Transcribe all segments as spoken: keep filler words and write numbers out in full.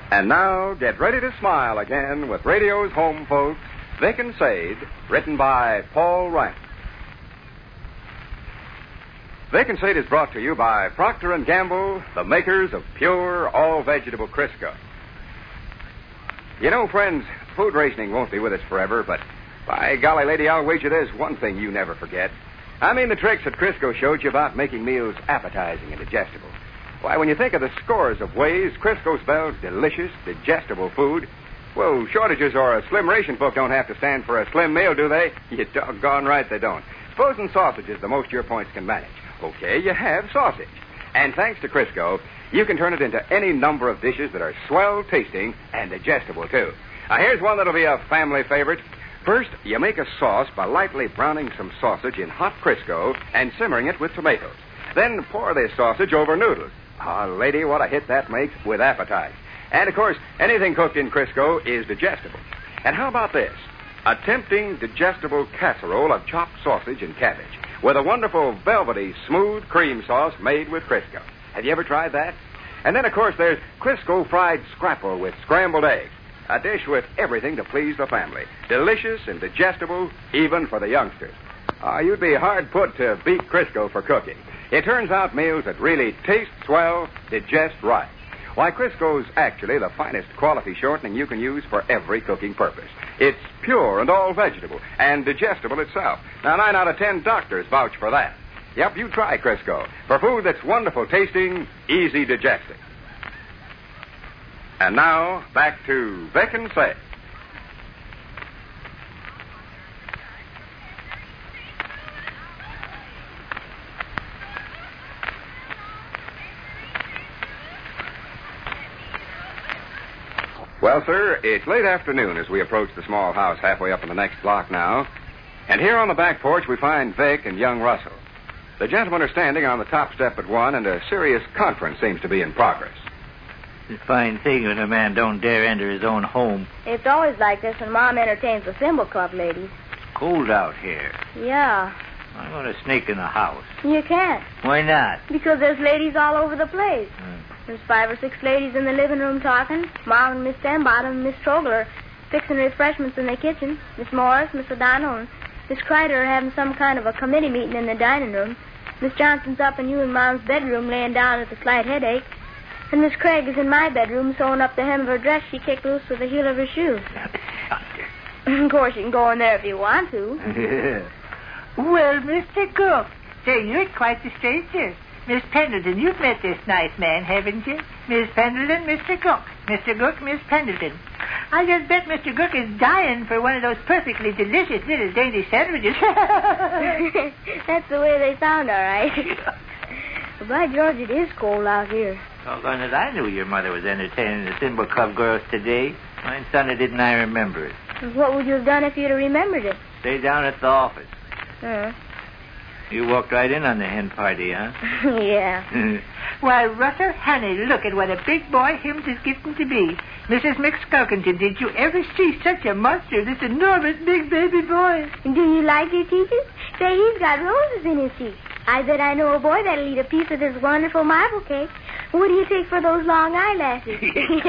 And now, get ready to smile again with radio's home folks, Vic and Sade, written by Paul Rank. Vic and Sade is brought to you by Procter and Gamble, the makers of pure, all-vegetable Crisco. You know, friends, food rationing won't be with us forever, but by golly, lady, I'll wager there's one thing you never forget. I mean the tricks that Crisco showed you about making meals appetizing and digestible. Why, when you think of the scores of ways Crisco spells delicious, digestible food, well, shortages or a slim ration book don't have to stand for a slim meal, do they? You doggone right they don't. Supposing sausage is the most your points can manage. Okay, you have sausage. And thanks to Crisco, you can turn it into any number of dishes that are swell tasting and digestible, too. Now, here's one that'll be a family favorite. First, you make a sauce by lightly browning some sausage in hot Crisco and simmering it with tomatoes. Then pour this sausage over noodles. Oh, lady, what a hit that makes with appetite. And, of course, anything cooked in Crisco is digestible. And how about this? A tempting, digestible casserole of chopped sausage and cabbage with a wonderful, velvety, smooth cream sauce made with Crisco. Have you ever tried that? And then, of course, there's Crisco fried scrapple with scrambled eggs. A dish with everything to please the family. Delicious and digestible, even for the youngsters. Uh, you'd be hard put to beat Crisco for cooking. It turns out meals that really taste swell, digest right. Why, Crisco's actually the finest quality shortening you can use for every cooking purpose. It's pure and all vegetable and digestible itself. Now, nine out of ten doctors vouch for that. Yep, you try Crisco for food that's wonderful tasting, easy digesting. And now, back to Vic and Sade. Well, sir, it's late afternoon as we approach the small house halfway up in the next block now. And here on the back porch we find Vic and young Russell. The gentlemen are standing on the top step at one, and a serious conference seems to be in progress. It's a fine thing when a man don't dare enter his own home. It's always like this when Mom entertains the Thimble Club ladies. Cold out here. Yeah. I'm going to sneak in the house. You can't. Why not? Because there's ladies all over the place. Hmm. There's five or six ladies in the living room talking. Mom and Miss Stembottom and Miss Trogler fixing refreshments in the kitchen. Miss Morris, Miss O'Donnell, and Miss Kreider are having some kind of a committee meeting in the dining room. Miss Johnson's up in you and Mom's bedroom laying down with a slight headache. And Miss Craig is in my bedroom sewing up the hem of her dress she kicked loose with the heel of her shoe. Of course, you can go in there if you want to. Well, Mister Cook, say, you're quite a stranger. Miss Pendleton, you've met this nice man, haven't you? Miss Pendleton, Mister Cook. Mister Cook, Miss Pendleton. I just bet Mister Cook is dying for one of those perfectly delicious little dainty sandwiches. That's the way they sound, all right. Well, by George, it is cold out here. Doggone it, I knew your mother was entertaining the Thimble Club girls today. Mine son, didn't I remember it? What would you have done if you'd have remembered it? Stay down at the office. Uh. You walked right in on the hen party, huh? Yeah. Why, Russell, honey, look at what a big boy Hims is getting to be. Missus McSkulkington, did you ever see such a monster, this enormous big baby boy? Do you like your teachers? Say, he's got roses in his teeth. I bet I know a boy that'll eat a piece of this wonderful marble cake. What do you take for those long eyelashes?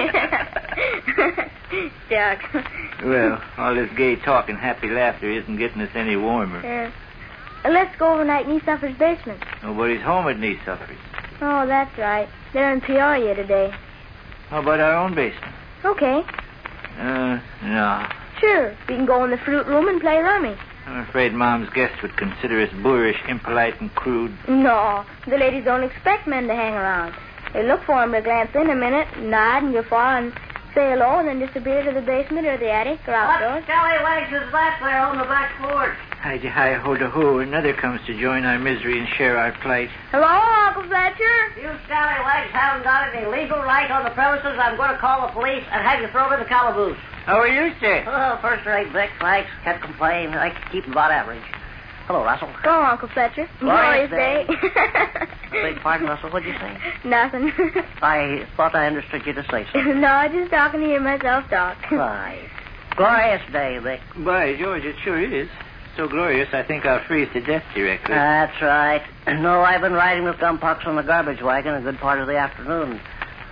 Shucks. Well, all this gay talk and happy laughter isn't getting us any warmer. Yeah. Uh, let's go overnight in Niesuffer's basement. Nobody's home at Niesuffer's. Oh, that's right. They're in Peoria today. How about our own basement? Okay. Uh, no. Sure. We can go in the fruit room and play rummy. I'm afraid Mom's guests would consider us boorish, impolite, and crude. No. The ladies don't expect men to hang around. They look for them to glance in a minute, nod and guffaw, and say hello, and then disappear to the basement or the attic or outdoors. What scallywags is that there on the back porch? Hi-de-hi, ho-de-ho. Another comes to join our misery and share our plight. Hello, Uncle Fletcher? You scallywags haven't got any legal right on the premises. I'm going to call the police and have you thrown in the calaboose. How are you, sir? Oh, first rate, Vic. Thanks. Can't complain. I can keep about average. Hello, Russell. Hello, Uncle Fletcher. Glorious day. Beg pardon, Russell. What'd you say? Nothing. I thought I understood you to say something. No, I just talking to hear myself talk. Right. Glorious day, Vic. By George, it sure is. So glorious, I think I'll freeze to death directly. That's right. No, I've been riding with Gumpox on the garbage wagon a good part of the afternoon.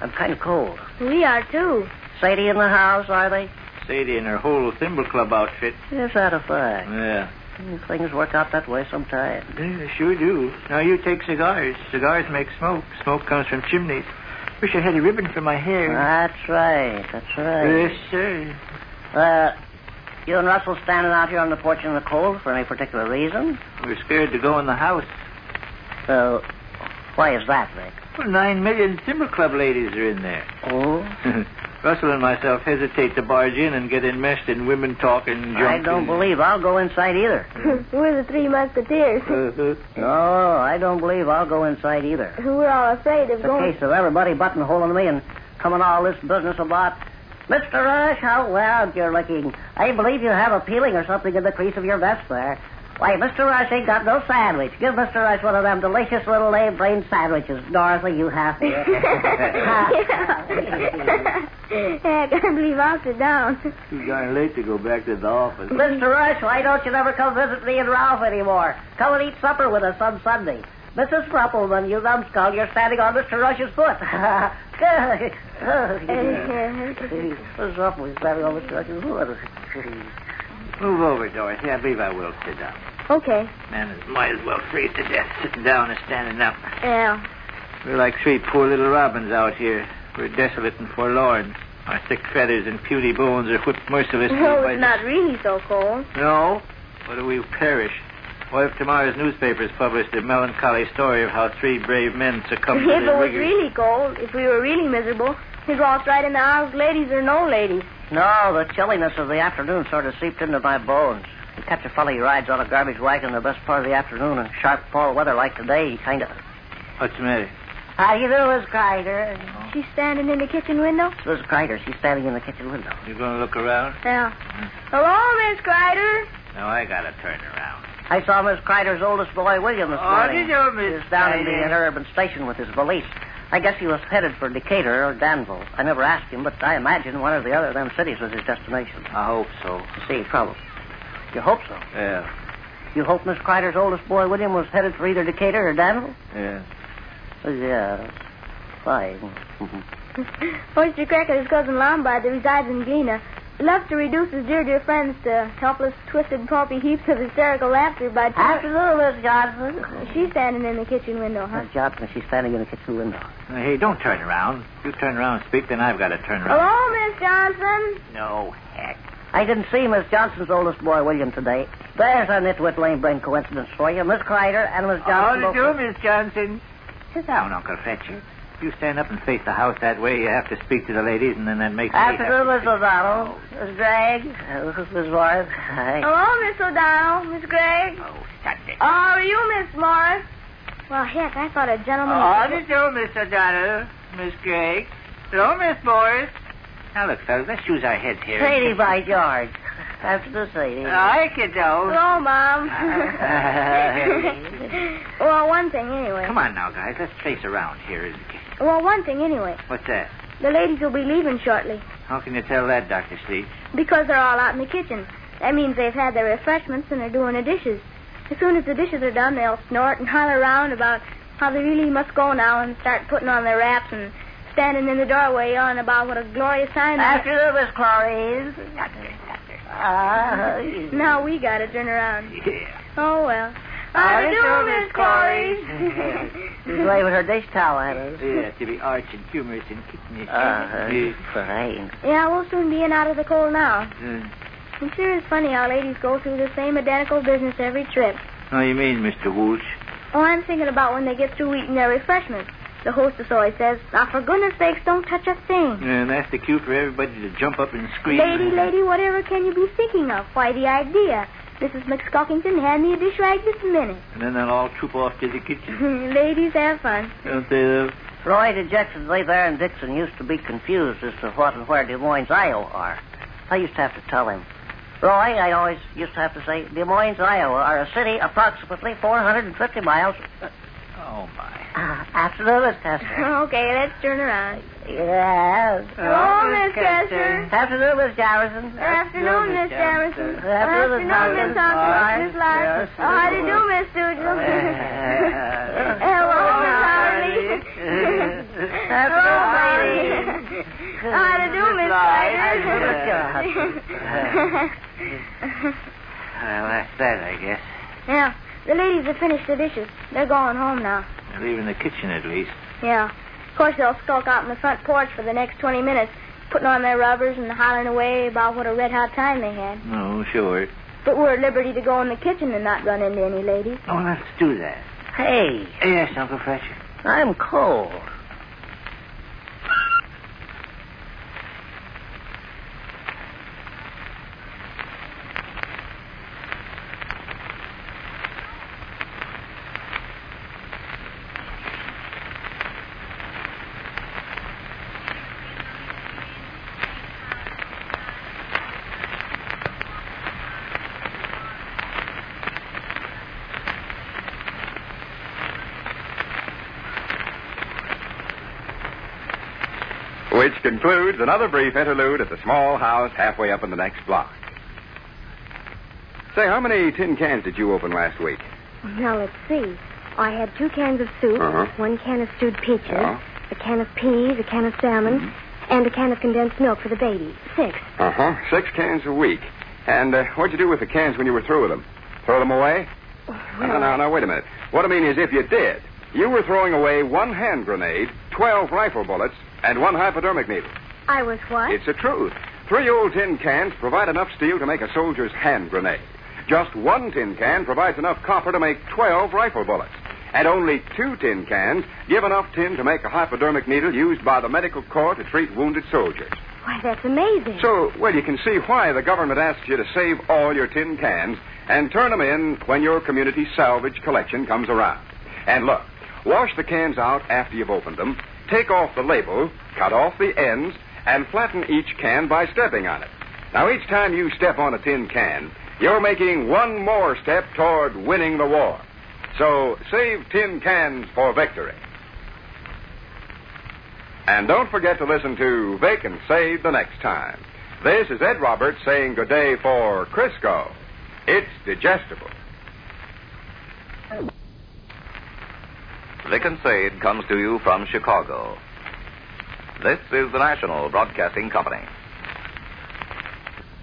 I'm kind of cold. We are, too. Sadie in the house, are they? Sadie and her whole Thimble Club outfit. Is that a fact? Yeah. Things work out that way sometimes. Yeah, sure do. Now you take cigars. Cigars make smoke. Smoke comes from chimneys. Wish I had a ribbon for my hair. That's right. That's right. Yes, sir. Uh, you and Russell standing out here on the porch in the cold for any particular reason? We're scared to go in the house. So, why is that, Vic? Well, nine million Thimble Club ladies are in there. Oh? Russell and myself hesitate to barge in and get enmeshed in women talk and junk. I don't believe I'll go inside either. We're the Three Musketeers. Uh-huh. No, I don't believe I'll go inside either. We're all afraid of It's a going... case of everybody buttonholing me and coming all this business about, Mister Rush, how well you're looking. I believe you have a peeling or something in the crease of your vest there. Why, Mister Rush ain't got no sandwich. Give Mister Rush one of them delicious little lame-brain sandwiches. Dorothy, you have to. I can't believe I'll sit down. Too darn late to go back to the office. Mister Rush, why don't you never come visit me and Ralph anymore? Come and eat supper with us on Sunday. Missus Ruppelman, you numbskull, you're standing on Mister Rush's foot. Missus Ruppelman's standing on Mister Rush's foot. Move over, Dorothy. I believe I will sit down. Okay. Man, might as well freeze to death sitting down and standing up. Yeah. We're like three poor little robins out here. We're desolate and forlorn. Our thick feathers and puny bones are whipped mercilessly No, by it's the... not really so cold. No? What do we perish? What if tomorrow's newspapers published a melancholy story of how three brave men succumbed If to it their was rigors? really cold, if we were really miserable, we'd walk right in the house, ladies or no ladies. No, the chilliness of the afternoon sort of seeped into my bones. You catch a fellow who rides on a garbage wagon the best part of the afternoon in sharp fall weather like today, he kind of... What's the matter? How do you do, Miss Crider? She's standing in the kitchen window? Miss Crider, she's standing in the kitchen window. You going to look around? Yeah. Hello, Miss Crider. No, I got to turn around. I saw Miss Crider's oldest boy, William, this Oh, morning. did you, Miss He was down in the Crider? interurban station with his valise. I guess he was headed for Decatur or Danville. I never asked him, but I imagine one or the other of them cities was his destination. I hope so. See, trouble. You hope so? Yeah. You hope Miss Crider's oldest boy, William, was headed for either Decatur or Danville? Yeah. Yeah. Fine. Oyster Cracker's cousin Lombard that resides in Galena loves to reduce his dear, dear friends to helpless, twisted, pulpy heaps of hysterical laughter by... Afternoon, Miss Johnson. She's standing in the kitchen window, huh? Miss Johnson, she's standing in the kitchen window. Uh, Hey, don't turn around. You turn around and speak, then I've got to turn around. Hello, Miss Johnson. No, heck. I didn't see Miss Johnson's oldest boy, William, today. There's a nitwit lame-brain coincidence for you. Miss Crider and Miss Johnson... How do you do, Miss Johnson? Sit down, Uncle Fletcher. You stand up and face the house that way, you have to speak to the ladies, and then that makes me have Afternoon, to Miss O'Donnell. Miss Gregg. Uh, this is Miss Morris. Hi. Hello, Miss O'Donnell. Miss Gregg. Oh, shut it. Oh, are you Miss Morris? Well, heck, I thought a gentleman... How do you do, Miss O'Donnell? Miss Gregg. Hello, Miss Morris. Now, look, fellas, let's use our heads here. Sadie, by George. Afternoon, Sadie. I can do. Hello, Mom. Well, one thing anyway. Come on now, guys. Let's trace around here. Well, one thing anyway. What's that? The ladies will be leaving shortly How can you tell that, Doctor Sleep? because they're all out in the kitchen. That means they've had their refreshments and they're doing the dishes. As soon as the dishes are done, they'll snort and holler around about how they really must go now and start putting on their wraps and standing in the doorway on about what a glorious time. Afternoon, Miss Clarice. Uh, Now we gotta turn around. Yeah. Oh, well. How do do you you do, do, Miss Miss Clarice? She's waving her dish towel at us. Yeah, to be arch and humorous and kittenish. Uh, Yeah. fine. Yeah, we'll soon be in out of the cold now. Uh, It sure is funny how ladies go through the same identical business every trip. How you mean, Mister Walsh? Oh, I'm thinking about when they get through eating their refreshments. The hostess always says, now, for goodness sakes, don't touch a thing. And that's the cue for everybody to jump up and scream. Lady, lady, whatever can you be thinking of? Why, the idea. Missus McScockington, hand me a dish rag this minute. And then they'll all troop off to the kitchen. Ladies have fun. Don't they, though? Roy DeJackson, there and Dixon used to be confused as to what and where Des Moines, Iowa are. I used to have to tell him. Roy, I always used to have to say, Des Moines, Iowa are a city approximately four hundred fifty miles... Oh, my. Uh, afternoon, Miss Kester. Okay, let's turn around. Yes. Hello, Miss Kester. Afternoon, Miss Jefferson. Afternoon, Miss Jefferson. Afternoon, Miss Afternoon, Miss Hawkins. Hawkins. Miss Larson. Oh, how do you do, Miss Stoogel? Hello, Miss Harley. Hello, ladies. How do you do, Miss Slider? Well, that's that, I guess. Yeah, the ladies have finished the dishes. They're going home now. They're leaving the kitchen, at least. Yeah. Of course, they'll skulk out in the front porch for the next twenty minutes, putting on their rubbers and hollering away about what a red-hot time they had. Oh, sure. But we're at liberty to go in the kitchen and not run into any ladies. Oh, let's do that. Hey, Yes, Uncle Fletcher. I'm cold. Which concludes another brief interlude at the small house halfway up in the next block. Say, how many tin cans did you open last week? Now, let's see. I had two cans of soup, Uh-huh. one can of stewed peaches, Yeah. a can of peas, a can of salmon, and a can of condensed milk for the baby. Six. Uh-huh. Six cans a week. And uh, what'd you do with the cans when you were through with them? Throw them away? No, no, no, wait a minute. What I mean is if you did, you were throwing away one hand grenade, twelve rifle bullets, and one hypodermic needle. I was what? It's the truth. Three old tin cans provide enough steel to make a soldier's hand grenade. Just one tin can provides enough copper to make twelve rifle bullets. And only two tin cans give enough tin to make a hypodermic needle used by the medical corps to treat wounded soldiers. Why, that's amazing. So, well, you can see why the government asks you to save all your tin cans and turn them in when your community salvage collection comes around. And look, wash the cans out after you've opened them, take off the label, cut off the ends, and flatten each can by stepping on it. Now, each time you step on a tin can, you're making one more step toward winning the war. So, save tin cans for victory. And don't forget to listen to Vacant Save the next time. This is Ed Roberts saying good day for Crisco. It's digestible. Vacant Save comes to you from Chicago. This is the National Broadcasting Company.